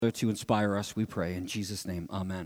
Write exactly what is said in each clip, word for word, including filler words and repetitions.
To inspire us, we pray. In Jesus' name, amen.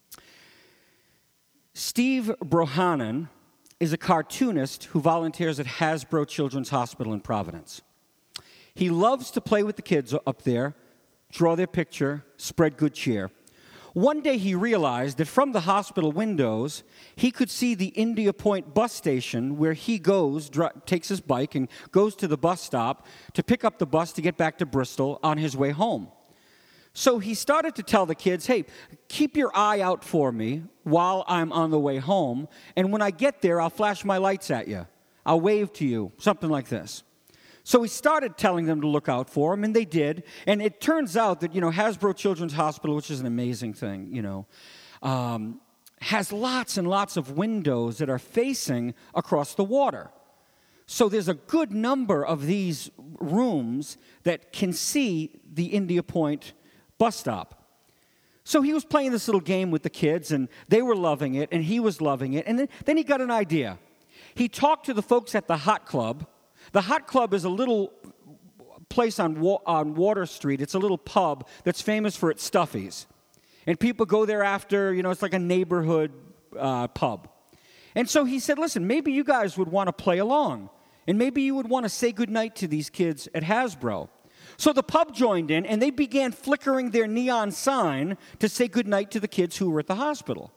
Steve Brohanan is a cartoonist who volunteers at Hasbro Children's Hospital in Providence. He loves to play with the kids up there, draw their picture, spread good cheer. One day he realized that from the hospital windows, he could see the India Point bus station where he goes, dr- takes his bike and goes to the bus stop to pick up the bus to get back to Bristol on his way home. So he started to tell the kids, hey, keep your eye out for me while I'm on the way home, and when I get there, I'll flash my lights at you. I'll wave to you, something like this. So he started telling them to look out for him, and they did. And it turns out that, you know, Hasbro Children's Hospital, which is an amazing thing, you know, um, has lots and lots of windows that are facing across the water. So there's a good number of these rooms that can see the India Point bus stop. So he was playing this little game with the kids, and they were loving it, and he was loving it. And then, then he got an idea. He talked to the folks at the Hot Club. The Hot Club is a little place on, Wa- on Water Street. It's a little pub that's famous for its stuffies. And people go there after, you know, it's like a neighborhood uh, pub. And so he said, listen, maybe you guys would want to play along. And maybe you would want to say goodnight to these kids at Hasbro. So the pub joined in, and they began flickering their neon sign to say goodnight to the kids who were at the hospital.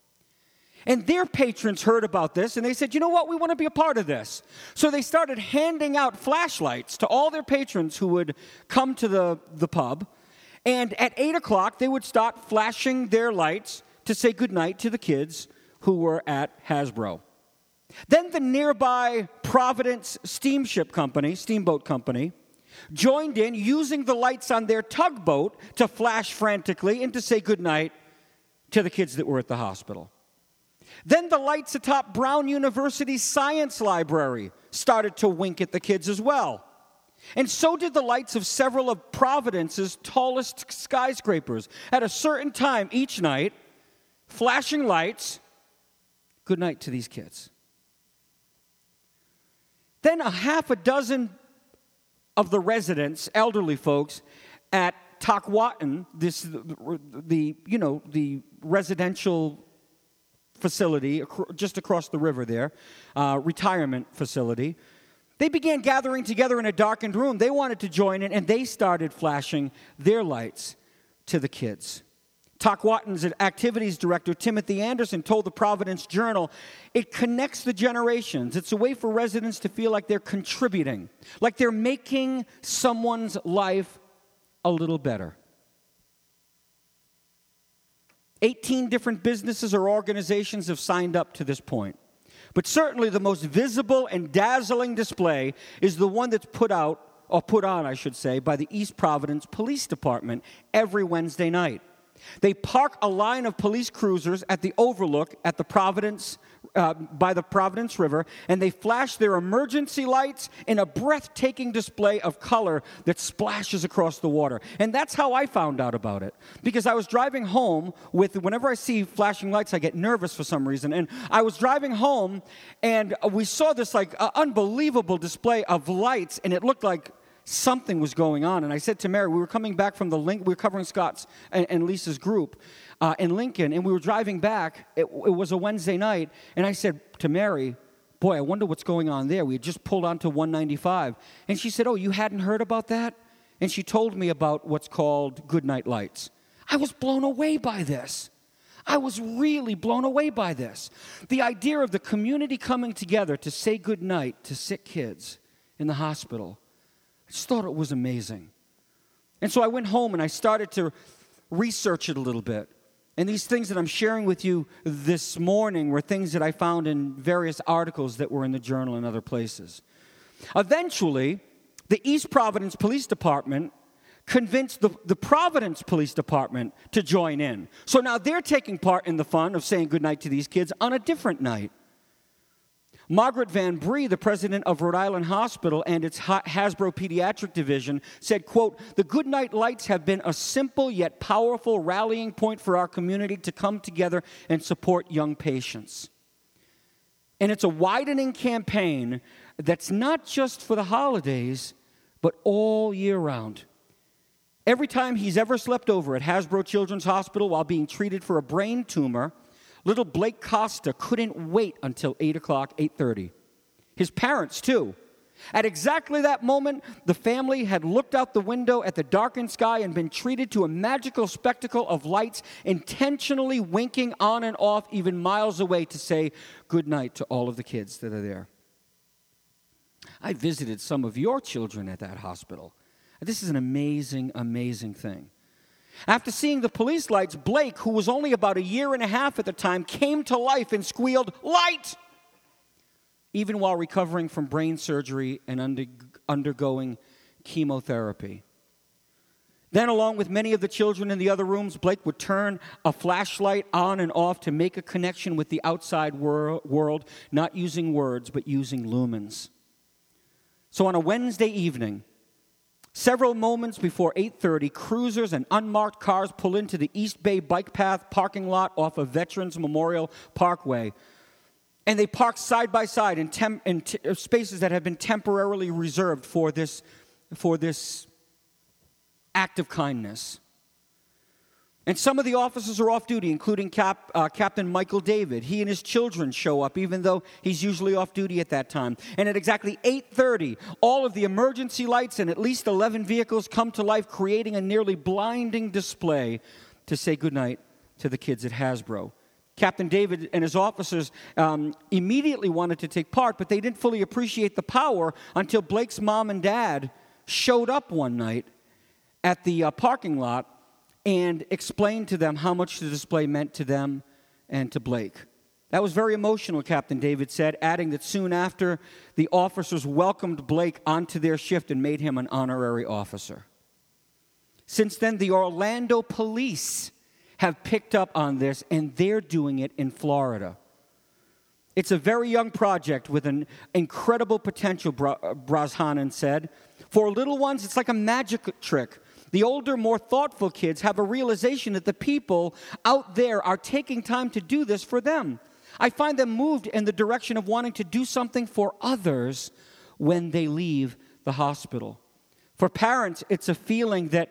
And their patrons heard about this, and they said, you know what, we want to be a part of this. So they started handing out flashlights to all their patrons who would come to the, the pub. And at eight o'clock, they would start flashing their lights to say goodnight to the kids who were at Hasbro. Then the nearby Providence Steamship Company, Steamboat Company, joined in using the lights on their tugboat to flash frantically and to say goodnight to the kids that were at the hospital. Then the lights atop Brown University's science library started to wink at the kids as well. And so did the lights of several of Providence's tallest skyscrapers. At a certain time each night, flashing lights, good night to these kids. Then a half a dozen of the residents, elderly folks, at Tockwatton, this the, the you know the residential facility just across the river there, uh, retirement facility, they began gathering together in a darkened room. They wanted to join in, and they started flashing their lights to the kids. Tockwatton's activities director, Timothy Anderson, told the Providence Journal, it connects the generations. It's a way for residents to feel like they're contributing, like they're making someone's life a little better. eighteen different businesses or organizations have signed up to this point. But certainly the most visible and dazzling display is the one that's put out, or put on, I should say, by the East Providence Police Department every Wednesday night. They park a line of police cruisers at the overlook at the Providence, uh, by the Providence River, and they flash their emergency lights in a breathtaking display of color that splashes across the water. And that's how I found out about it. Because I was driving home with, whenever I see flashing lights, I get nervous for some reason. And I was driving home, and we saw this like uh, unbelievable display of lights, and it looked like something was going on. And I said to Mary, we were coming back from the Link, we were covering Scott's and, and Lisa's group uh, in Lincoln, and we were driving back. It, it was a Wednesday night, and I said to Mary, boy, I wonder what's going on there. We had just pulled onto one ninety-five. And she said, oh, you hadn't heard about that? And she told me about what's called Goodnight Lights. I was blown away by this. I was really blown away by this. The idea of the community coming together to say goodnight to sick kids in the hospital. I just thought it was amazing. And so I went home and I started to research it a little bit. And these things that I'm sharing with you this morning were things that I found in various articles that were in the Journal and other places. Eventually, the East Providence Police Department convinced the, the Providence Police Department to join in. So now they're taking part in the fun of saying goodnight to these kids on a different night. Margaret Van Bree, the president of Rhode Island Hospital and its Hasbro Pediatric Division, said, quote, the Goodnight Lights have been a simple yet powerful rallying point for our community to come together and support young patients. And it's a widening campaign that's not just for the holidays, but all year round. Every time he's ever slept over at Hasbro Children's Hospital while being treated for a brain tumor, little Blake Costa couldn't wait until eight o'clock, eight thirty. His parents, too. At exactly that moment, the family had looked out the window at the darkened sky and been treated to a magical spectacle of lights, intentionally winking on and off even miles away to say good night to all of the kids that are there. I visited some of your children at that hospital. This is an amazing, amazing thing. After seeing the police lights, Blake, who was only about a year and a half at the time, came to life and squealed, "Light!" even while recovering from brain surgery and under, undergoing chemotherapy. Then, along with many of the children in the other rooms, Blake would turn a flashlight on and off to make a connection with the outside wor- world, not using words, but using lumens. So on a Wednesday evening, several moments before eight thirty, cruisers and unmarked cars pull into the East Bay Bike Path parking lot off of Veterans Memorial Parkway. And they park side by side in, tem- in t- spaces that have been temporarily reserved for this, for this act of kindness. And some of the officers are off duty, including Cap, uh, Captain Michael David. He and his children show up, even though he's usually off duty at that time. And at exactly eight thirty, all of the emergency lights and at least eleven vehicles come to life, creating a nearly blinding display to say goodnight to the kids at Hasbro. Captain David and his officers um, immediately wanted to take part, but they didn't fully appreciate the power until Blake's mom and dad showed up one night at the uh, parking lot and explained to them how much the display meant to them and to Blake. That was very emotional, Captain David said, adding that soon after, the officers welcomed Blake onto their shift and made him an honorary officer. Since then, the Orlando police have picked up on this, and they're doing it in Florida. It's a very young project with an incredible potential, Brosnahan said. For little ones, it's like a magic trick. The older, more thoughtful kids have a realization that the people out there are taking time to do this for them. I find them moved in the direction of wanting to do something for others when they leave the hospital. For parents, it's a feeling that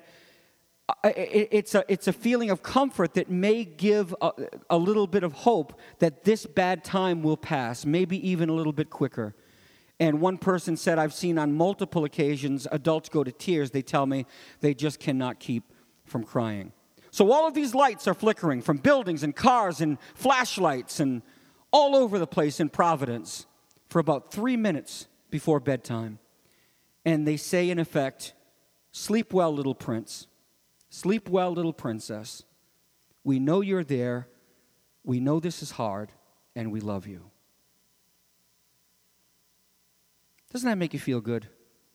It's a, it's a feeling of comfort that may give a, a little bit of hope that this bad time will pass, maybe even a little bit quicker. And one person said, I've seen on multiple occasions adults go to tears. They tell me they just cannot keep from crying. So all of these lights are flickering from buildings and cars and flashlights and all over the place in Providence for about three minutes before bedtime. And they say, in effect, sleep well, little prince. Sleep well, little princess. We know you're there. We know this is hard, and we love you. Doesn't that make you feel good?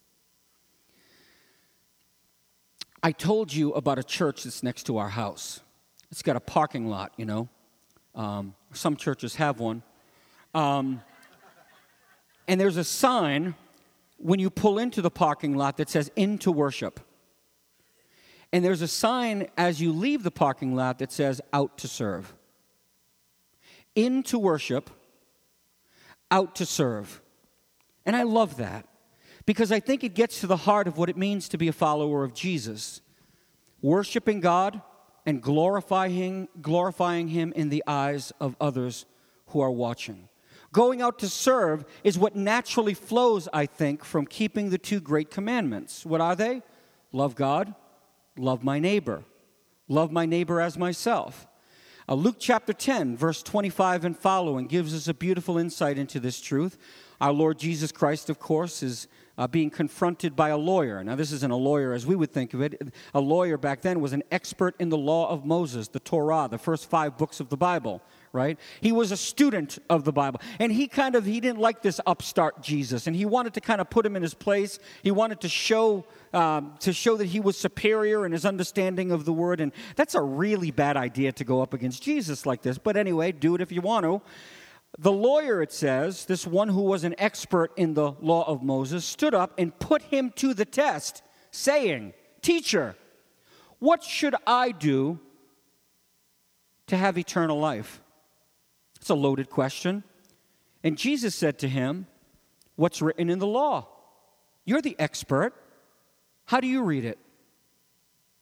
I told you about a church that's next to our house. It's got a parking lot, you know. Um, some churches have one. Um, and there's a sign when you pull into the parking lot that says, "Into worship." And there's a sign as you leave the parking lot that says, "Out to serve." Into worship, out to serve. And I love that because I think it gets to the heart of what it means to be a follower of Jesus. Worshiping God and glorifying, glorifying Him in the eyes of others who are watching. Going out to serve is what naturally flows, I think, from keeping the two great commandments. What are they? Love God. Love my neighbor. Love my neighbor as myself. Uh, Luke chapter ten, verse twenty-five and following gives us a beautiful insight into this truth. Our Lord Jesus Christ, of course, is uh, being confronted by a lawyer. Now, this isn't a lawyer as we would think of it. A lawyer back then was an expert in the law of Moses, the Torah, the first five books of the Bible, right? He was a student of the Bible. And he kind of, he didn't like this upstart Jesus. And he wanted to kind of put him in his place. He wanted to show, um, to show that he was superior in his understanding of the word. And that's a really bad idea to go up against Jesus like this. But anyway, do it if you want to. The lawyer, it says, this one who was an expert in the law of Moses, stood up and put him to the test, saying, "Teacher, what should I do to have eternal life?" It's a loaded question. And Jesus said to him, "What's written in the law? You're the expert. How do you read it?"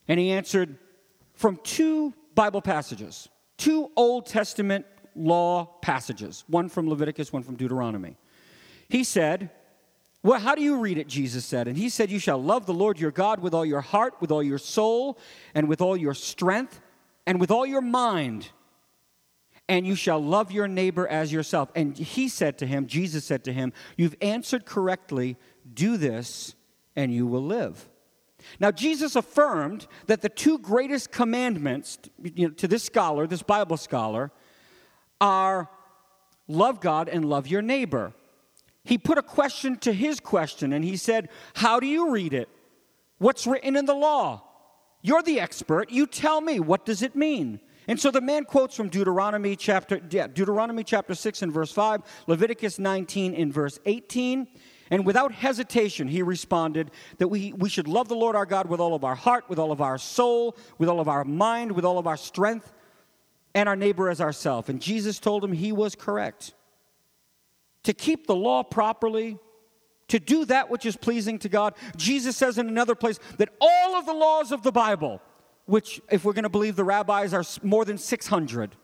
And he answered from two Bible passages, two Old Testament law passages, one from Leviticus, one from Deuteronomy. He said, well, how do you read it, Jesus said? And he said, you shall love the Lord your God with all your heart, with all your soul, and with all your strength, and with all your mind. And you shall love your neighbor as yourself. And he said to him, Jesus said to him, you've answered correctly. Do this, and you will live. Now, Jesus affirmed that the two greatest commandments, you know, to this scholar, this Bible scholar, are love God and love your neighbor. He put a question to his question, and he said, how do you read it? What's written in the law? You're the expert. You tell me. What does it mean? And so the man quotes from Deuteronomy chapter, yeah, Deuteronomy chapter six and verse five, Leviticus nineteen and verse eighteen. And without hesitation, he responded that we, we should love the Lord our God with all of our heart, with all of our soul, with all of our mind, with all of our strength, and our neighbor as ourselves. And Jesus told him he was correct. To keep the law properly, to do that which is pleasing to God, Jesus says in another place that all of the laws of the Bible, which, if we're going to believe the rabbis, are more than six hundred,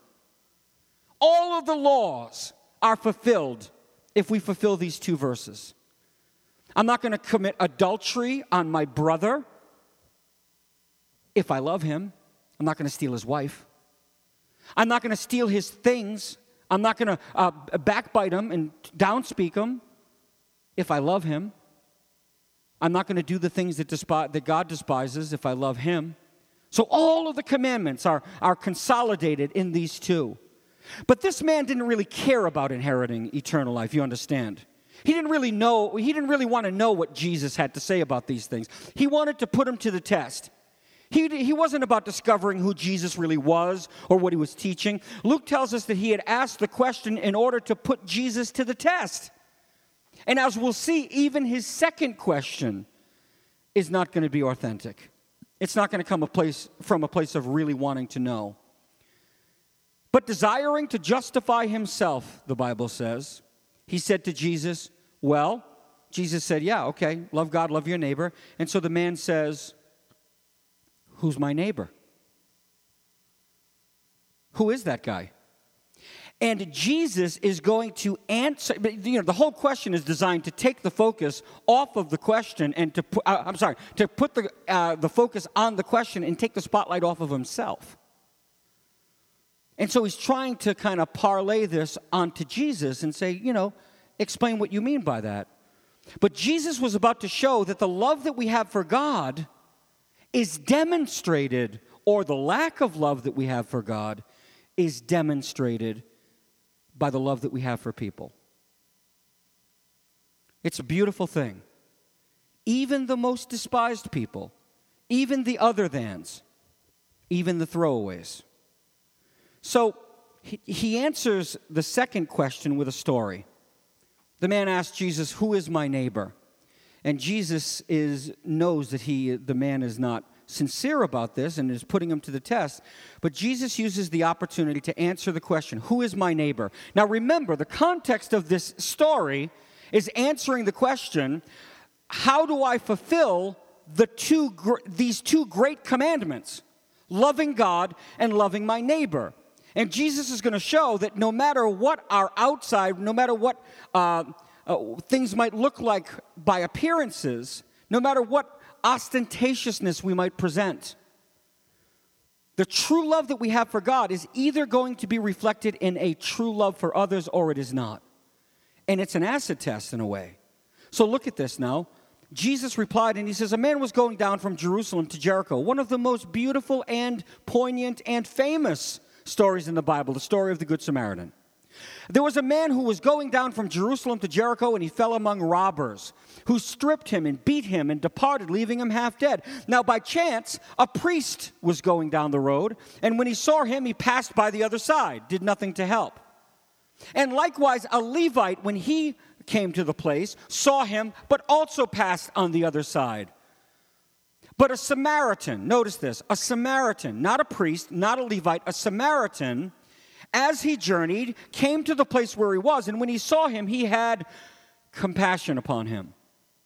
all of the laws are fulfilled if we fulfill these two verses. I'm not going to commit adultery on my brother if I love him. I'm not going to steal his wife. I'm not going to steal his things. I'm not going to uh, backbite him and downspeak him if I love him. I'm not going to do the things that, despi- that God despises if I love him. So all of the commandments are, are consolidated in these two. But this man didn't really care about inheriting eternal life, you understand. He didn't really know, he didn't really want to know what Jesus had to say about these things. He wanted to put him to the test. He, he wasn't about discovering who Jesus really was or what he was teaching. Luke tells us that he had asked the question in order to put Jesus to the test. And as we'll see, even his second question is not going to be authentic. It's not going to come a place, from a place of really wanting to know. But desiring to justify himself, the Bible says, he said to Jesus, well, Jesus said, yeah, okay, love God, love your neighbor. And so the man says, who's my neighbor? Who is that guy? And Jesus is going to answer, you know, the whole question is designed to take the focus off of the question and to put, uh, I'm sorry, to put the, uh, the focus on the question and take the spotlight off of himself. And so he's trying to kind of parlay this onto Jesus and say, you know, explain what you mean by that. But Jesus was about to show that the love that we have for God is demonstrated, or the lack of love that we have for God is demonstrated by the love that we have for people. It's a beautiful thing. Even the most despised people, even the other thans, even the throwaways. So he, he answers the second question with a story. The man asked Jesus, who is my neighbor? And Jesus is knows that he, the man is not sincere about this and is putting him to the test. But Jesus uses the opportunity to answer the question, who is my neighbor? Now remember, the context of this story is answering the question, how do I fulfill the two these two great commandments, loving God and loving my neighbor? And Jesus is going to show that no matter what our outside, no matter what uh, uh, things might look like by appearances, no matter what ostentatiousness we might present, the true love that we have for God is either going to be reflected in a true love for others or it is not. And it's an acid test in a way. So look at this now. Jesus replied, and he says, a man was going down from Jerusalem to Jericho, one of the most beautiful and poignant and famous stories in the Bible, the story of the Good Samaritan. There was a man who was going down from Jerusalem to Jericho, and he fell among robbers, who stripped him and beat him and departed, leaving him half dead. Now, by chance, a priest was going down the road, and when he saw him, he passed by the other side, did nothing to help. And likewise, a Levite, when he came to the place, saw him, but also passed on the other side. But a Samaritan, notice this, a Samaritan, not a priest, not a Levite, a Samaritan, as he journeyed, came to the place where he was, and when he saw him, he had compassion upon him.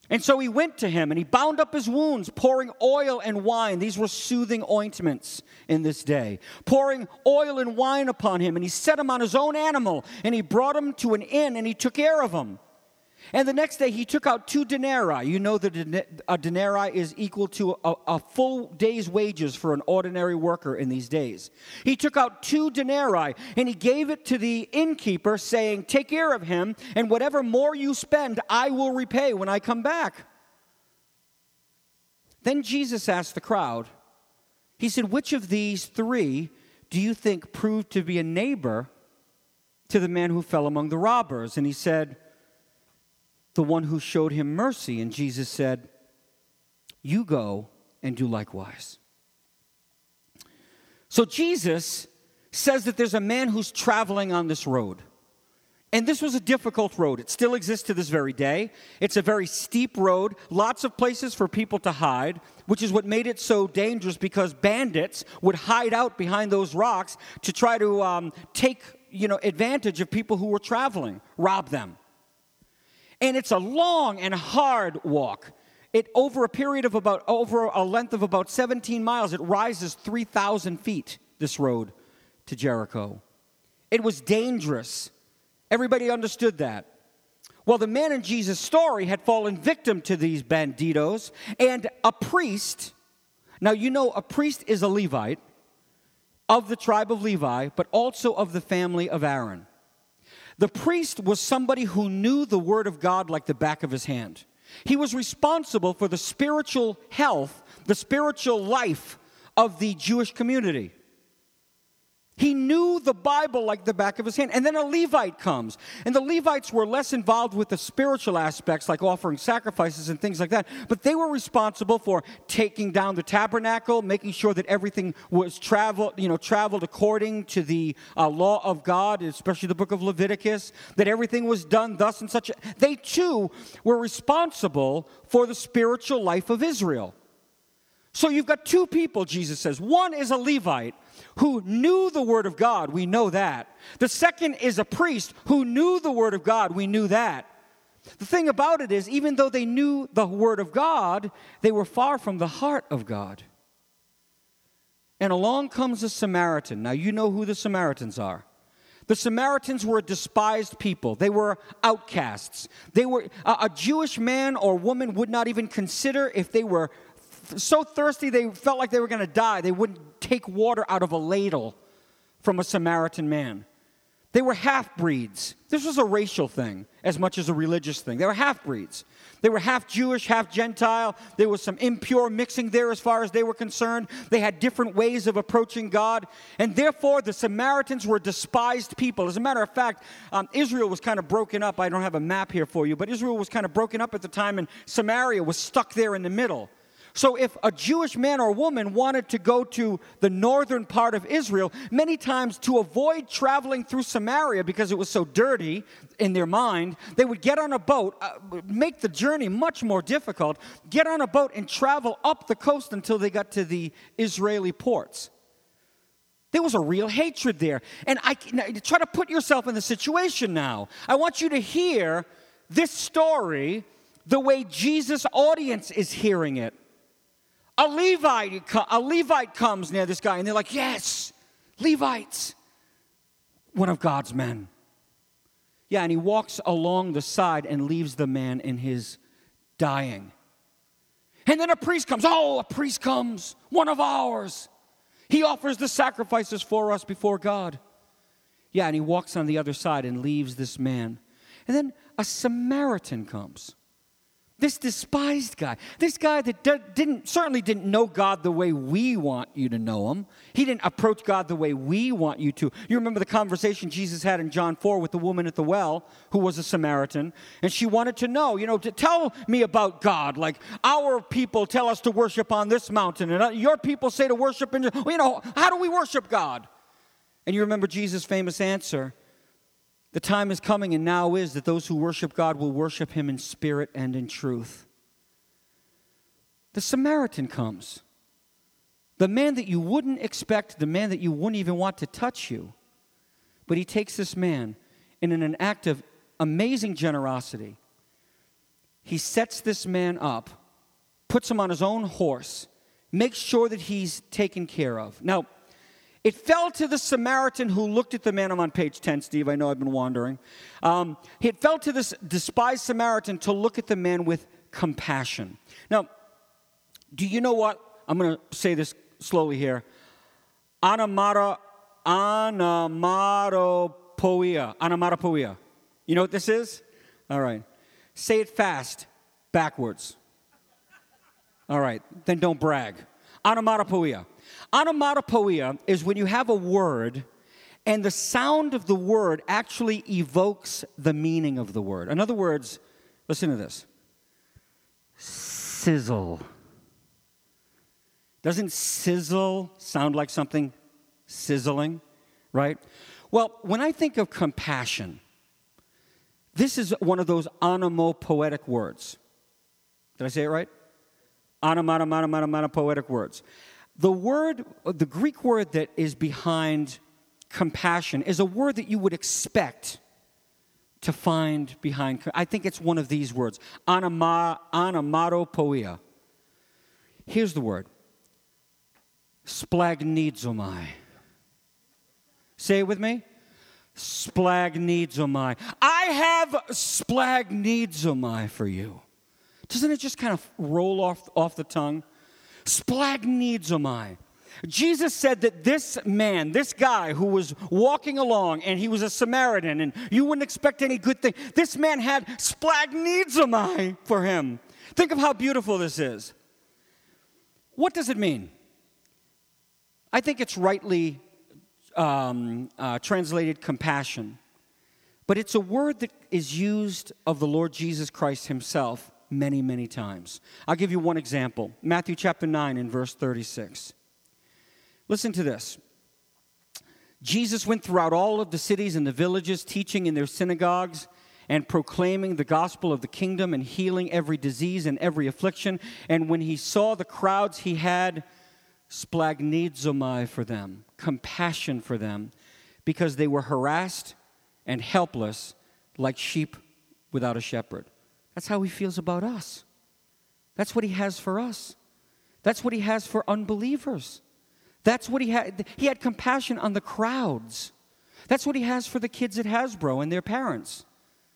And so he went to him, and he bound up his wounds, pouring oil and wine. These were soothing ointments in this day. Pouring oil and wine upon him, and he set him on his own animal, and he brought him to an inn, and he took care of him. And the next day he took out two denarii. You know that a denarii is equal to a, a full day's wages for an ordinary worker in these days. He took out two denarii, and he gave it to the innkeeper, saying, "Take care of him, and whatever more you spend, I will repay when I come back." Then Jesus asked the crowd, he said, "Which of these three do you think proved to be a neighbor to the man who fell among the robbers?" And he said, "The one who showed him mercy." And Jesus said, "You go and do likewise." So Jesus says that there's a man who's traveling on this road. And this was a difficult road. It still exists to this very day. It's a very steep road, lots of places for people to hide, which is what made it so dangerous, because bandits would hide out behind those rocks to try to um, take, you know, advantage of people who were traveling, rob them. And it's a long and hard walk. It over a period of about, over a length of about seventeen miles, it rises three thousand feet, this road to Jericho. It was dangerous. Everybody understood that. Well, the man in Jesus' story had fallen victim to these banditos, and a priest, now you know a priest is a Levite of the tribe of Levi, but also of the family of Aaron. The priest was somebody who knew the Word of God like the back of his hand. He was responsible for the spiritual health, the spiritual life of the Jewish community. He knew the Bible like the back of his hand. And then a Levite comes. And the Levites were less involved with the spiritual aspects, like offering sacrifices and things like that. But they were responsible for taking down the tabernacle, making sure that everything was traveled, you know, traveled according to the uh, law of God, especially the book of Leviticus, that everything was done thus and such. They, too, were responsible for the spiritual life of Israel. So you've got two people, Jesus says. One is a Levite who knew the Word of God. We know that. The second is a priest who knew the Word of God. We knew that. The thing about it is, even though they knew the Word of God, they were far from the heart of God. And along comes a Samaritan. Now, you know who the Samaritans are. The Samaritans were a despised people. They were outcasts. They were a, a Jewish man or woman would not even consider, if they were so thirsty they felt like they were going to die, they wouldn't take water out of a ladle from a Samaritan man. They were half-breeds. This was a racial thing as much as a religious thing. They were half-breeds. They were half Jewish, half Gentile. There was some impure mixing there as far as they were concerned. They had different ways of approaching God. And therefore, the Samaritans were despised people. As a matter of fact, um, Israel was kind of broken up. I don't have a map here for you, but Israel was kind of broken up at the time, and Samaria was stuck there in the middle. So if a Jewish man or woman wanted to go to the northern part of Israel, many times to avoid traveling through Samaria because it was so dirty in their mind, they would get on a boat, uh, make the journey much more difficult, get on a boat and travel up the coast until they got to the Israeli ports. There was a real hatred there. And I now, try to put yourself in the situation now. I want you to hear this story the way Jesus' audience is hearing it. A Levite, a Levite comes near this guy, and they're like, yes, Levites, one of God's men. Yeah, and he walks along the side and leaves the man in his dying. And then a priest comes. Oh, a priest comes, one of ours. He offers the sacrifices for us before God. Yeah, and he walks on the other side and leaves this man. And then a Samaritan comes. This despised guy, this guy that didn't certainly didn't know God the way we want you to know him. He didn't approach God the way we want you to. You remember the conversation Jesus had in John four with the woman at the well who was a Samaritan, and she wanted to know, you know, to tell me about God. Like, our people tell us to worship on this mountain, and your people say to worship in, you know, how do we worship God? And you remember Jesus' famous answer. The time is coming, and now is, that those who worship God will worship him in spirit and in truth. The Samaritan comes. The man that you wouldn't expect, the man that you wouldn't even want to touch you. But he takes this man, and in an act of amazing generosity, he sets this man up, puts him on his own horse, makes sure that he's taken care of. Now, it fell to the Samaritan who looked at the man. I'm on page ten, Steve. I know I've been wandering. Um, it fell to this despised Samaritan to look at the man with compassion. Now, do you know what? I'm going to say this slowly here. Anamata, Onomatopoeia. Onomatopoeia. You know what this is? All right. Say it fast, backwards. All right. Then don't brag. Onomatopoeia. Onomatopoeia is when you have a word and the sound of the word actually evokes the meaning of the word. In other words, listen to this. Sizzle. Doesn't sizzle sound like something sizzling, right? Well, when I think of compassion, this is one of those onomatopoetic words. Did I say it right? Onomatopoetic words. The word, the Greek word that is behind compassion is a word that you would expect to find behind. I think it's one of these words, onoma, onomatopoeia. Here's the word, splagnizomai. Say it with me. Splagnizomai. I have splagnizomai for you. Doesn't it just kind of roll off, off the tongue? Splagnizomai. Jesus said that this man, this guy who was walking along, and he was a Samaritan, and you wouldn't expect any good thing. This man had splagnizomai for him. Think of how beautiful this is. What does it mean? I think it's rightly um, uh, translated compassion. But it's a word that is used of the Lord Jesus Christ himself many, many times. I'll give you one example. Matthew chapter nine and verse thirty-six. Listen to this. Jesus went throughout all of the cities and the villages, teaching in their synagogues and proclaiming the gospel of the kingdom and healing every disease and every affliction. And when he saw the crowds, he had splagnizomai for them, compassion for them, because they were harassed and helpless like sheep without a shepherd. That's how he feels about us. That's what he has for us. That's what he has for unbelievers. That's what he had. He had compassion on the crowds. That's what he has for the kids at Hasbro and their parents.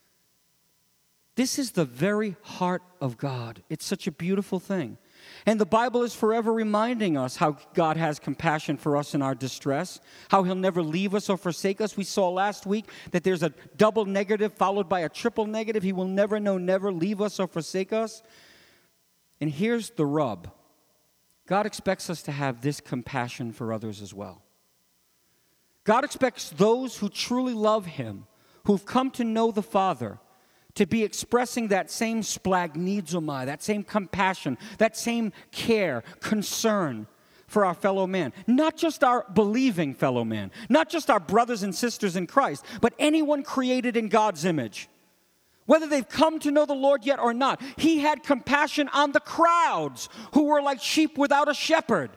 This is the very heart of God. It's such a beautiful thing. And the Bible is forever reminding us how God has compassion for us in our distress, how he'll never leave us or forsake us. We saw last week that there's a double negative followed by a triple negative. He will never, no, never leave us or forsake us. And here's the rub. God expects us to have this compassion for others as well. God expects those who truly love him, who've come to know the Father, to be expressing that same splagnizomai, that same compassion, that same care, concern for our fellow man. Not just our believing fellow man, not just our brothers and sisters in Christ, but anyone created in God's image. Whether they've come to know the Lord yet or not, he had compassion on the crowds who were like sheep without a shepherd.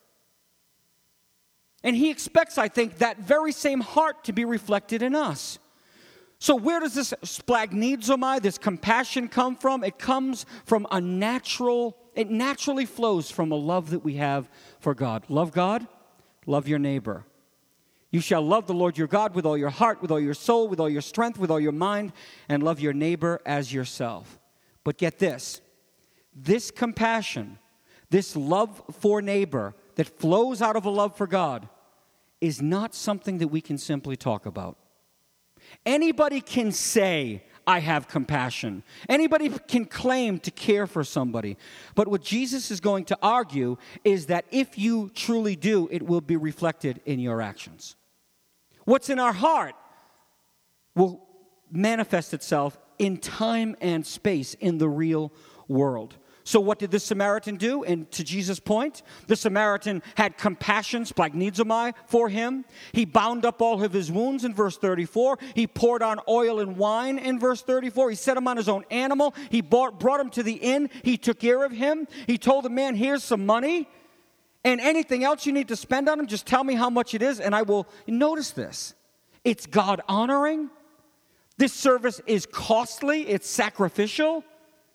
And he expects, I think, that very same heart to be reflected in us. So where does this splagnizomai, this compassion come from? It comes from a natural, it naturally flows from a love that we have for God. Love God, love your neighbor. You shall love the Lord your God with all your heart, with all your soul, with all your strength, with all your mind, and love your neighbor as yourself. But get this, this compassion, this love for neighbor that flows out of a love for God is not something that we can simply talk about. Anybody can say, I have compassion. Anybody can claim to care for somebody. But what Jesus is going to argue is that if you truly do, it will be reflected in your actions. What's in our heart will manifest itself in time and space in the real world. So what did the Samaritan do? And to Jesus' point, the Samaritan had compassion, splagnizomai, for him. He bound up all of his wounds in verse thirty-four. He poured on oil and wine in verse thirty-four. He set him on his own animal. He bought, brought him to the inn. He took care of him. He told the man, here's some money. And anything else you need to spend on him, just tell me how much it is, and I will. Notice this. It's God-honoring. This service is costly. It's sacrificial.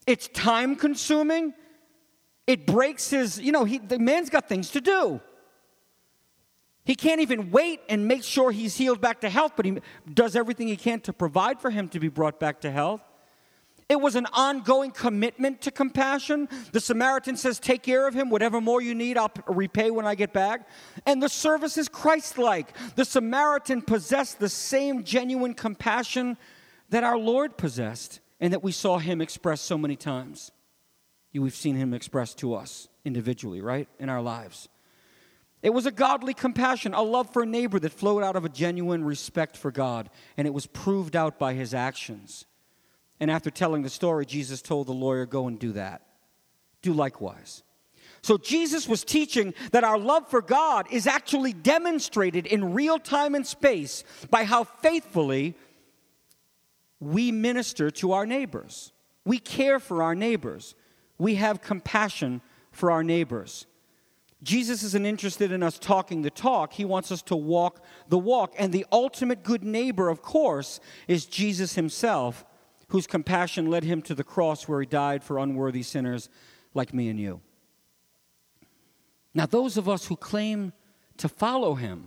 It's time consuming. It breaks his, you know, he, the man's got things to do. He can't even wait and make sure he's healed back to health, but he does everything he can to provide for him to be brought back to health. It was an ongoing commitment to compassion. The Samaritan says, take care of him. Whatever more you need, I'll repay when I get back. And the service is Christ-like. The Samaritan possessed the same genuine compassion that our Lord possessed and that we saw him express so many times. We've seen him express to us individually, right, in our lives. It was a godly compassion, a love for a neighbor that flowed out of a genuine respect for God, and it was proved out by his actions. And after telling the story, Jesus told the lawyer, go and do that. Do likewise. So Jesus was teaching that our love for God is actually demonstrated in real time and space by how faithfully we minister to our neighbors. We care for our neighbors. We have compassion for our neighbors. Jesus isn't interested in us talking the talk. He wants us to walk the walk. And the ultimate good neighbor, of course, is Jesus himself, whose compassion led him to the cross where he died for unworthy sinners like me and you. Now, those of us who claim to follow him,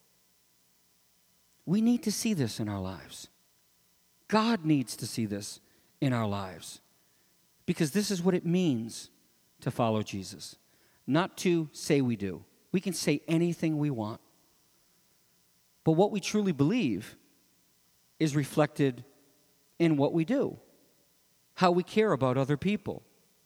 we need to see this in our lives. God needs to see this in our lives. Because this is what it means to follow Jesus. Not to say we do. We can say anything we want. But what we truly believe is reflected in what we do, how we care about other people.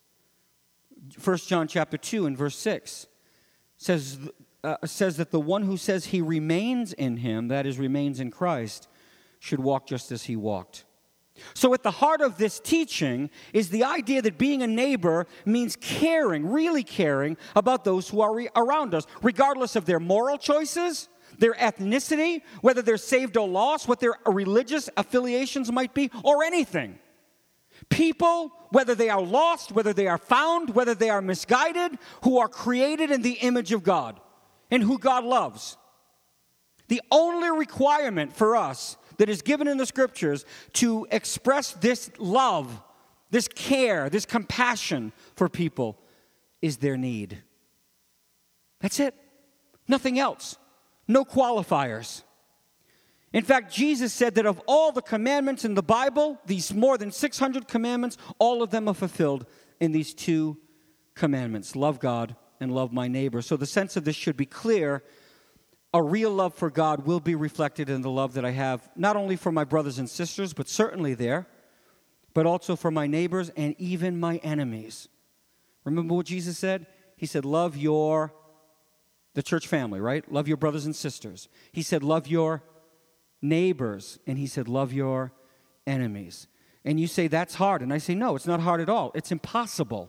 First John chapter two and verse six says, uh, says that the one who says he remains in him, that is, remains in Christ, should walk just as he walked. So at the heart of this teaching is the idea that being a neighbor means caring, really caring about those who are re- around us, regardless of their moral choices, their ethnicity, whether they're saved or lost, what their religious affiliations might be, or anything. People, whether they are lost, whether they are found, whether they are misguided, who are created in the image of God and who God loves. The only requirement for us that is given in the Scriptures to express this love, this care, this compassion for people is their need. That's it. Nothing else. No qualifiers. In fact, Jesus said that of all the commandments in the Bible, these more than six hundred commandments, all of them are fulfilled in these two commandments. Love God and love my neighbor. So the sense of this should be clear. A real love for God will be reflected in the love that I have, not only for my brothers and sisters, but certainly there, but also for my neighbors and even my enemies. Remember what Jesus said? He said, love your, the church family, right? Love your brothers and sisters. He said, love your neighbors. And he said, love your enemies. And you say, that's hard. And I say, no, it's not hard at all. It's impossible.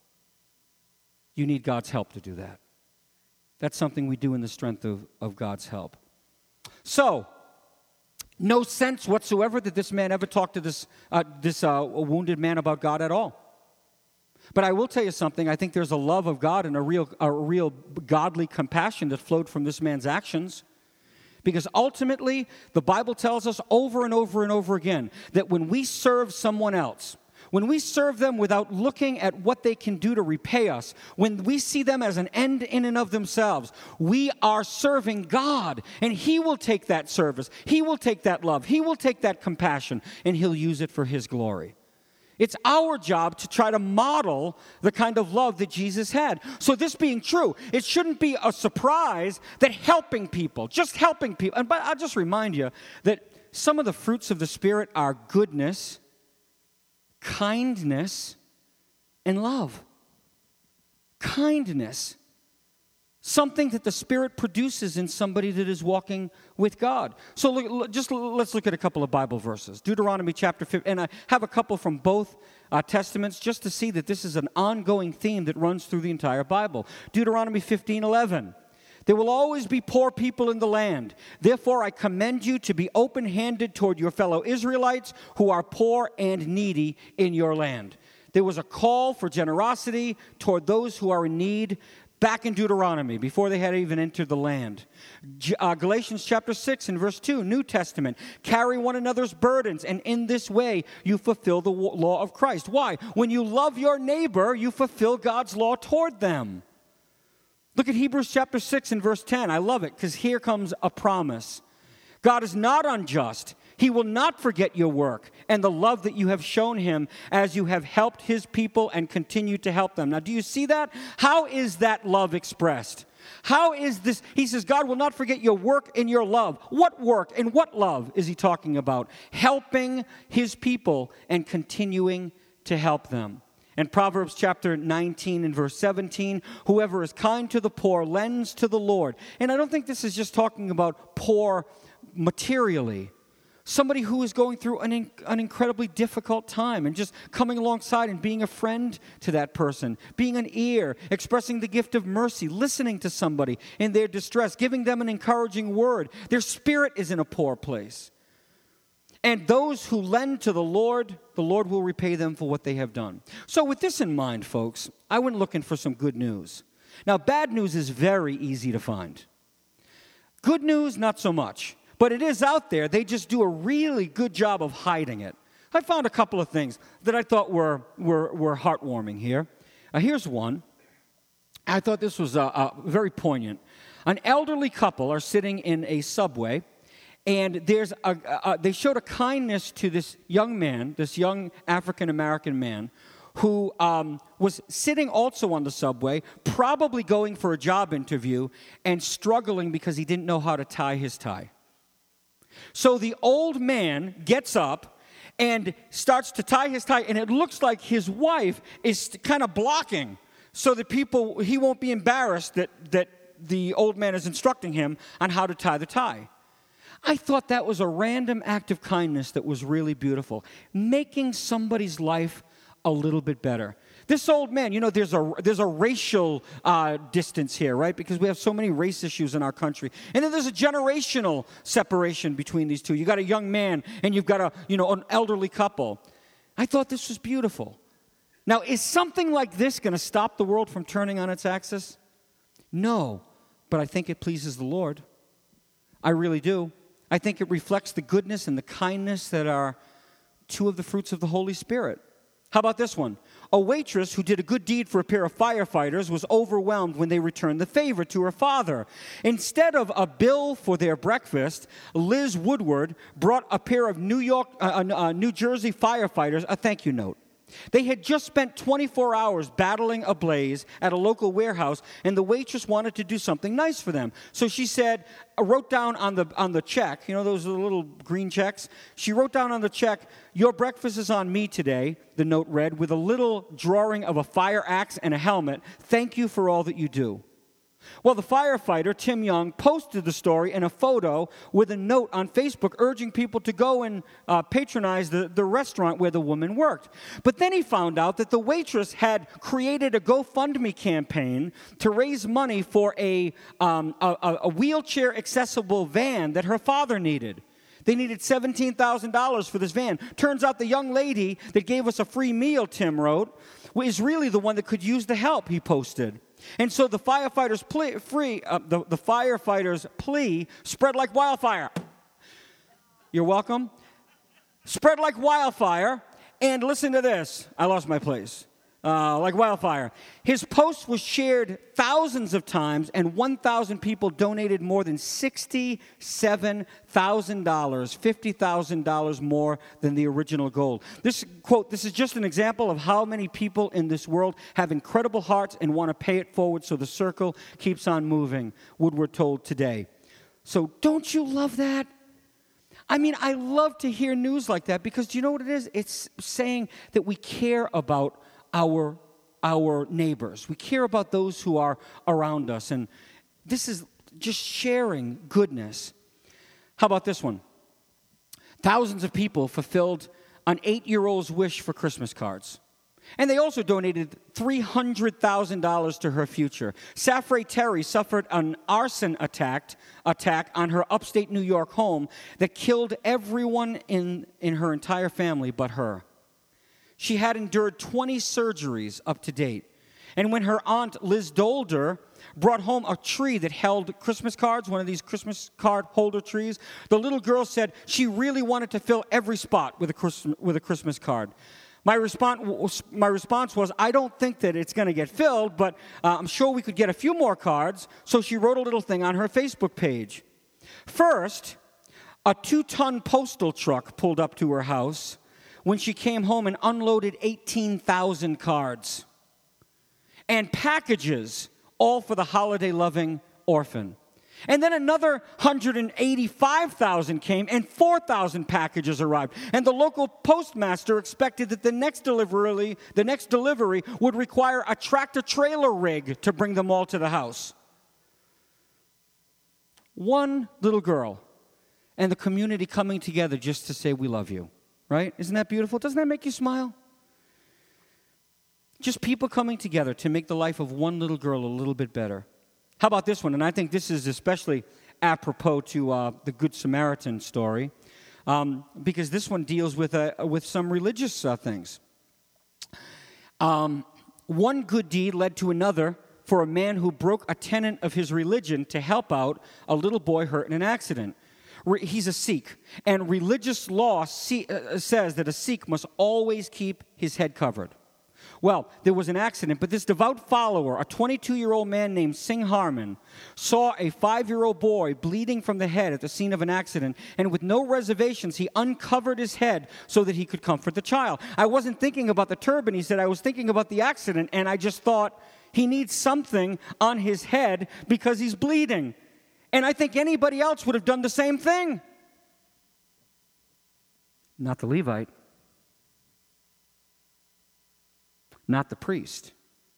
You need God's help to do that. That's something we do in the strength of, of God's help. So, no sense whatsoever that this man ever talked to this, uh, this uh, wounded man about God at all. But I will tell you something. I think there's a love of God and a real, a real godly compassion that flowed from this man's actions. Because ultimately, the Bible tells us over and over and over again that when we serve someone else, when we serve them without looking at what they can do to repay us, when we see them as an end in and of themselves, we are serving God. And He will take that service. He will take that love. He will take that compassion, and He'll use it for His glory. It's our job to try to model the kind of love that Jesus had. So this being true, it shouldn't be a surprise that helping people, just helping people, and but I'll just remind you that some of the fruits of the Spirit are goodness, kindness, and love. Kindness. Something that the Spirit produces in somebody that is walking with God. So look, just let's look at a couple of Bible verses. Deuteronomy chapter fifteen, and I have a couple from both uh, Testaments just to see that this is an ongoing theme that runs through the entire Bible. Deuteronomy fifteen eleven. There will always be poor people in the land. Therefore, I commend you to be open-handed toward your fellow Israelites who are poor and needy in your land. There was a call for generosity toward those who are in need. back in Deuteronomy, before they had even entered the land. Uh, Galatians chapter six and verse two, New Testament, carry one another's burdens, and in this way you fulfill the law of Christ. Why? When you love your neighbor, you fulfill God's law toward them. Look at Hebrews chapter six and verse ten. I love it because here comes a promise. God is not unjust. He will not forget your work and the love that you have shown him as you have helped his people and continue to help them. Now, do you see that? How is that love expressed? How is this? He says, God will not forget your work and your love. What work and what love is he talking about? Helping his people and continuing to help them. And Proverbs chapter nineteen and verse seventeen, whoever is kind to the poor lends to the Lord. And I don't think this is just talking about poor materially. Somebody who is going through an, in, an incredibly difficult time and just coming alongside and being a friend to that person, being an ear, expressing the gift of mercy, listening to somebody in their distress, giving them an encouraging word. Their spirit is in a poor place. And those who lend to the Lord, the Lord will repay them for what they have done. So with this in mind, folks, I went looking for some good news. Now, bad news is very easy to find. Good news, not so much. But it is out there. They just do a really good job of hiding it. I found a couple of things that I thought were, were, were heartwarming here. Uh, here's one. I thought this was uh, uh, very poignant. An elderly couple are sitting in a subway, and there's a, a, they showed a kindness to this young man, this young African-American man, who um, was sitting also on the subway, probably going for a job interview, and struggling because he didn't know how to tie his tie. So the old man gets up and starts to tie his tie, and it looks like his wife is kind of blocking so that people, he won't be embarrassed that, that the old man is instructing him on how to tie the tie. I thought that was a random act of kindness that was really beautiful, making somebody's life a little bit better. This old man, you know, there's a there's a racial uh, distance here, right? Because we have so many race issues in our country. And then there's a generational separation between these two. You got a young man and you've got a, you know, an elderly couple. I thought this was beautiful. Now, is something like this going to stop the world from turning on its axis? No, but I think it pleases the Lord. I really do. I think it reflects the goodness and the kindness that are two of the fruits of the Holy Spirit. How about this one? A waitress who did a good deed for a pair of firefighters was overwhelmed when they returned the favor to her father. Instead of a bill for their breakfast, Liz Woodward brought a pair of New York, uh, uh, New Jersey firefighters a thank you note. They had just spent twenty-four hours battling a blaze at a local warehouse, and the waitress wanted to do something nice for them. So she said, uh, wrote down on the on the check, you know those little green checks? She wrote down on the check, "Your breakfast is on me today," the note read, with a little drawing of a fire axe and a helmet. "Thank you for all that you do." Well, the firefighter, Tim Young, posted the story in a photo with a note on Facebook urging people to go and uh, patronize the, the restaurant where the woman worked. But then he found out that the waitress had created a GoFundMe campaign to raise money for a, um, a, a wheelchair-accessible van that her father needed. They needed seventeen thousand dollars for this van. Turns out the young lady that gave us a free meal, Tim wrote, is really the one that could use the help, he posted. And so the firefighters' plea, free, uh, the, the firefighters' plea spread like wildfire. You're welcome. Spread like wildfire. And listen to this. I lost my place. Uh, like wildfire. His post was shared thousands of times, and one thousand people donated more than sixty-seven thousand dollars, fifty thousand dollars more than the original goal. This, quote, "This is just an example of how many people in this world have incredible hearts and want to pay it forward so the circle keeps on moving," Woodward told Today. So don't you love that? I mean, I love to hear news like that because do you know what it is? It's saying that we care about our our neighbors. We care about those who are around us. And this is just sharing goodness. How about this one? Thousands of people fulfilled an eight-year-old's wish for Christmas cards. And they also donated three hundred thousand dollars to her future. Safrae Terry suffered an arson attack, attack on her upstate New York home that killed everyone in, in her entire family but her. She had endured twenty surgeries up to date. And when her aunt, Liz Dolder, brought home a tree that held Christmas cards, one of these Christmas card holder trees, the little girl said she really wanted to fill every spot with a Christmas, with a Christmas card. My response, my response was, I don't think that it's going to get filled, but uh, I'm sure we could get a few more cards. So she wrote a little thing on her Facebook page. First, a two-ton postal truck pulled up to her house when she came home and unloaded eighteen thousand cards and packages, all for the holiday-loving orphan. And then another one hundred eighty-five thousand came, and four thousand packages arrived. And the local postmaster expected that the next delivery, the next delivery would require a tractor-trailer rig to bring them all to the house. One little girl and the community coming together just to say, we love you, right? Isn't that beautiful? Doesn't that make you smile? Just people coming together to make the life of one little girl a little bit better. How about this one? And I think this is especially apropos to uh, the Good Samaritan story, um, because this one deals with, uh, with some religious uh, things. Um, one good deed led to another for a man who broke a tenet of his religion to help out a little boy hurt in an accident. He's a Sikh, and religious law says that a Sikh must always keep his head covered. Well, there was an accident, but this devout follower, a twenty-two-year-old man named Singh Harman, saw a five-year-old boy bleeding from the head at the scene of an accident, and with no reservations, he uncovered his head so that he could comfort the child. I wasn't thinking about the turban, he said, I was thinking about the accident, and I just thought, he needs something on his head because he's bleeding. And I think anybody else would have done the same thing. Not the Levite. Not the priest.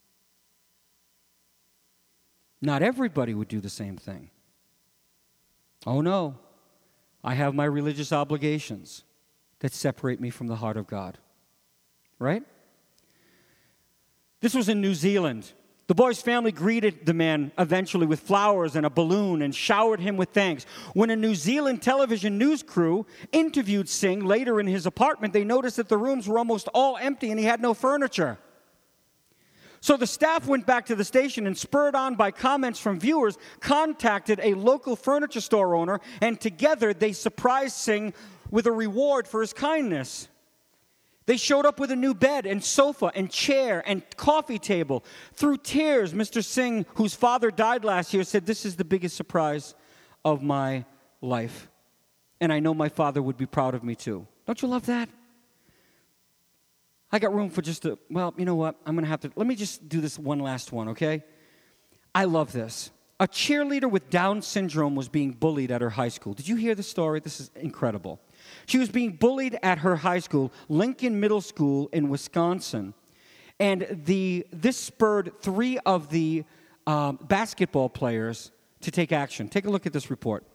Not everybody would do the same thing. Oh no, I have my religious obligations that separate me from the heart of God. Right? This was in New Zealand. The boy's family greeted the man eventually with flowers and a balloon and showered him with thanks. When a New Zealand television news crew interviewed Singh later in his apartment, they noticed that the rooms were almost all empty and he had no furniture. So the staff went back to the station and, spurred on by comments from viewers, contacted a local furniture store owner, and together they surprised Singh with a reward for his kindness. They showed up with a new bed and sofa and chair and coffee table. Through tears, Mister Singh, whose father died last year, said, this is the biggest surprise of my life. And I know my father would be proud of me too. Don't you love that? I got room for just a, well, you know what? I'm going to have to, let me just do this one last one, okay? I love this. A cheerleader with Down syndrome was being bullied at her high school. Did you hear the story? This is incredible. She was being bullied at her high school, Lincoln Middle School in Wisconsin. And the this spurred three of the um, basketball players to take action. Take a look at this report.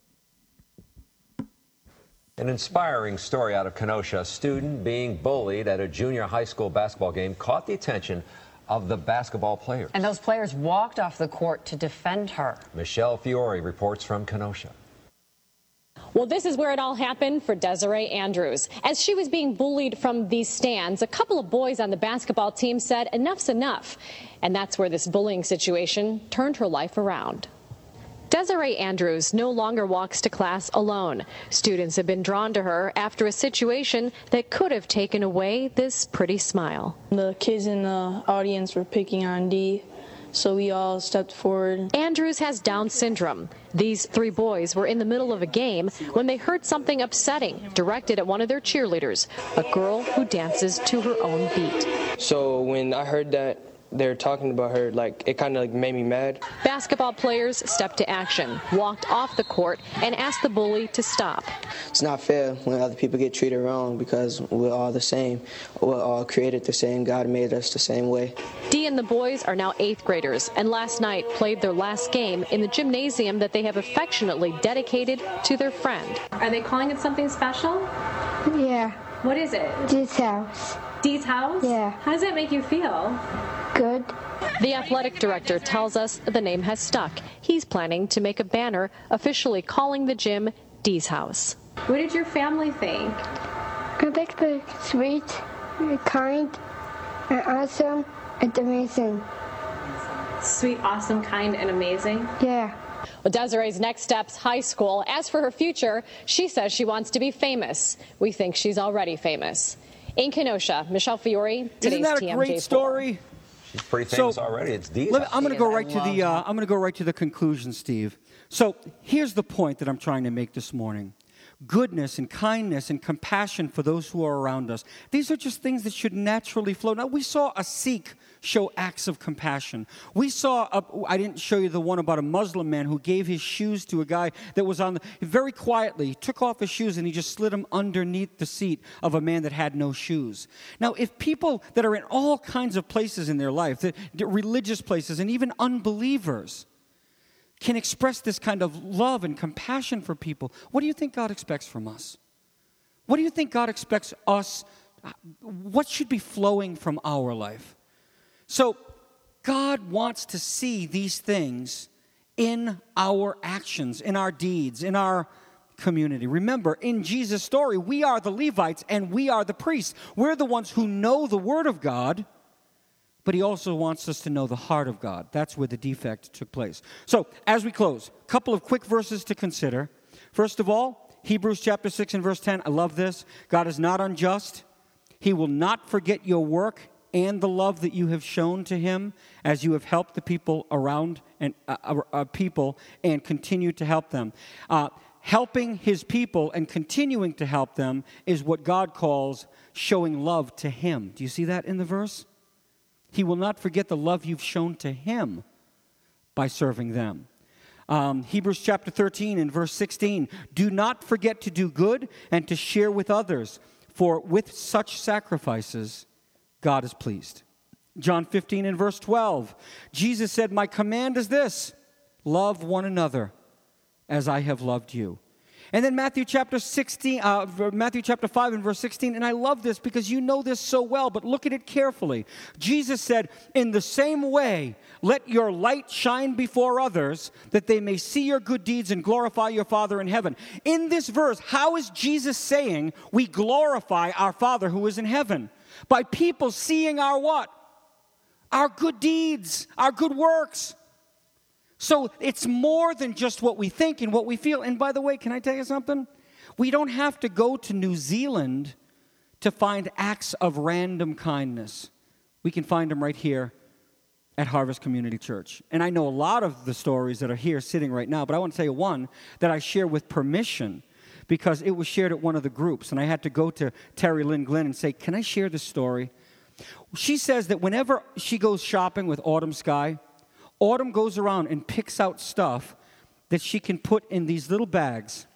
An inspiring story out of Kenosha. A student being bullied at a junior high school basketball game caught the attention of the basketball players. And those players walked off the court to defend her. Michelle Fiore reports from Kenosha. Well, this is where it all happened for Desiree Andrews. As she was being bullied from these stands, a couple of boys on the basketball team said enough's enough. And that's where this bullying situation turned her life around. Desiree Andrews no longer walks to class alone. Students have been drawn to her after a situation that could have taken away this pretty smile. The kids in the audience were picking on Dee, so we all stepped forward. Andrews has Down syndrome. These three boys were in the middle of a game when they heard something upsetting directed at one of their cheerleaders, a girl who dances to her own beat. So when I heard that they're talking about her, like, it kind of like made me mad. Basketball players stepped to action, walked off the court, and asked the bully to stop. It's not fair when other people get treated wrong because we're all the same. We're all created the same. God made us the same way. Dee and the boys are now eighth graders, and last night played their last game in the gymnasium that they have affectionately dedicated to their friend. Are they calling it something special? Yeah. What is it? Dee's house. Dee's house? Yeah. How does that make you feel? Good. The athletic director tells us the name has stuck. He's planning to make a banner officially calling the gym Dee's house. What did your family think? I think they're sweet, kind, and awesome, It's amazing. Sweet, awesome, kind, and amazing. Yeah. Well, Desiree's next step's high school. As for her future, she says she wants to be famous. We think she's already famous. In Kenosha, Michelle Fiore, today's Isn't that a T M J great four. story? She's pretty famous So, already. It's Dee's. Let me- I'm going to go right to the. Uh, I'm going to go right to the conclusion, Steve. So here's the point that I'm trying to make this morning: goodness and kindness and compassion for those who are around us. These are just things that should naturally flow. Now, we saw a Sikh show acts of compassion. We saw, a, I didn't show you the one about a Muslim man who gave his shoes to a guy that was on the, very quietly, took off his shoes and he just slid them underneath the seat of a man that had no shoes. Now, if people that are in all kinds of places in their life, that, that religious places and even unbelievers, can express this kind of love and compassion for people, what do you think God expects from us? What do you think God expects us, what should be flowing from our life? So God wants to see these things in our actions, in our deeds, in our community. Remember, in Jesus' story, we are the Levites and we are the priests. We're the ones who know the Word of God, but he also wants us to know the heart of God. That's where the defect took place. So, as we close, a couple of quick verses to consider. First of all, Hebrews chapter six and verse ten. I love this. God is not unjust. He will not forget your work and the love that you have shown to him as you have helped the people around and uh, uh, people and continue to help them. Uh, helping his people and continuing to help them is what God calls showing love to him. Do you see that in the verse? He will not forget the love you've shown to him by serving them. Um, Hebrews chapter thirteen and verse sixteen. Do not forget to do good and to share with others, for with such sacrifices, God is pleased. John fifteen and verse twelve. Jesus said, my command is this, love one another as I have loved you. And then Matthew chapter sixteen, uh, Matthew chapter five and verse sixteen, and I love this because you know this so well, but look at it carefully. Jesus said, in the same way, let your light shine before others, that they may see your good deeds and glorify your Father in heaven. In this verse, how is Jesus saying we glorify our Father who is in heaven? By people seeing our what? Our good deeds, our good works. So it's more than just what we think and what we feel. And by the way, can I tell you something? We don't have to go to New Zealand to find acts of random kindness. We can find them right here at Harvest Community Church. And I know a lot of the stories that are here sitting right now, but I want to tell you one that I share with permission because it was shared at one of the groups. And I had to go to Terry Lynn Glenn and say, can I share this story? She says that whenever she goes shopping with Autumn Sky, Autumn goes around and picks out stuff that she can put in these little bags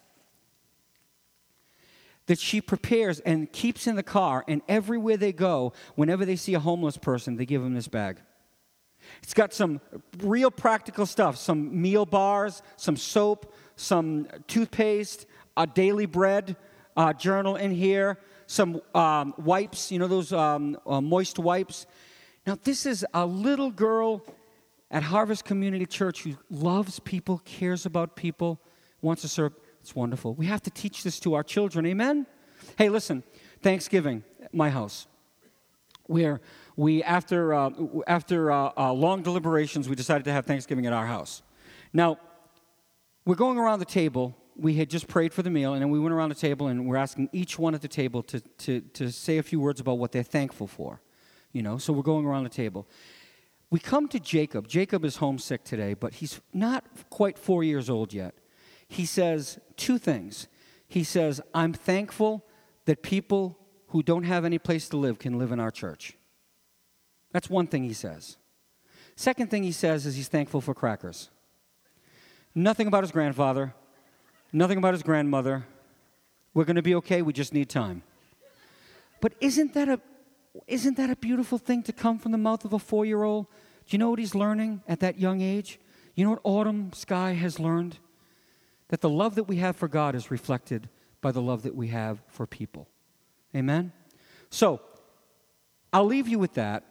that she prepares and keeps in the car, and everywhere they go, whenever they see a homeless person, they give them this bag. It's got some real practical stuff, some meal bars, some soap, some toothpaste, a daily bread uh, journal in here, some um, wipes, you know, those um, uh, moist wipes. Now, this is a little girl at Harvest Community Church who loves people, cares about people, wants to serve. It's wonderful. We have to teach this to our children. Amen? Hey, listen, Thanksgiving, my house, where we, after, uh, after uh, uh, long deliberations, we decided to have Thanksgiving at our house. Now, we're going around the table. We had just prayed for the meal, and then we went around the table, and we're asking each one at the table to, to, to say a few words about what they're thankful for. You know, so we're going around the table. We come to Jacob. Jacob is homesick today, but he's not quite four years old yet. He says two things. He says, I'm thankful that people who don't have any place to live can live in our church. That's one thing he says. Second thing he says is he's thankful for crackers. Nothing about his grandfather. Nothing about his grandmother. We're going to be okay. We just need time. But isn't that a Isn't that a beautiful thing to come from the mouth of a four-year-old? Do you know what he's learning at that young age? You know what Autumn Sky has learned? That the love that we have for God is reflected by the love that we have for people. Amen? So, I'll leave you with that.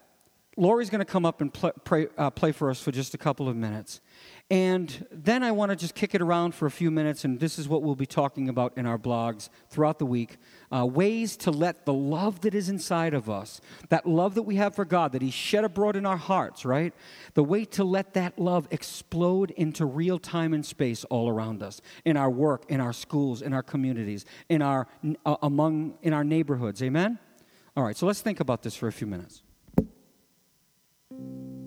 Lori's going to come up and play, pray, uh, play for us for just a couple of minutes. And then I want to just kick it around for a few minutes, and this is what we'll be talking about in our blogs throughout the week. Uh, ways to let the love that is inside of us, that love that we have for God, that He shed abroad in our hearts, right? The way to let that love explode into real time and space all around us, in our work, in our schools, in our communities, in our, uh, among, in our neighborhoods. Amen? All right, so let's think about this for a few minutes.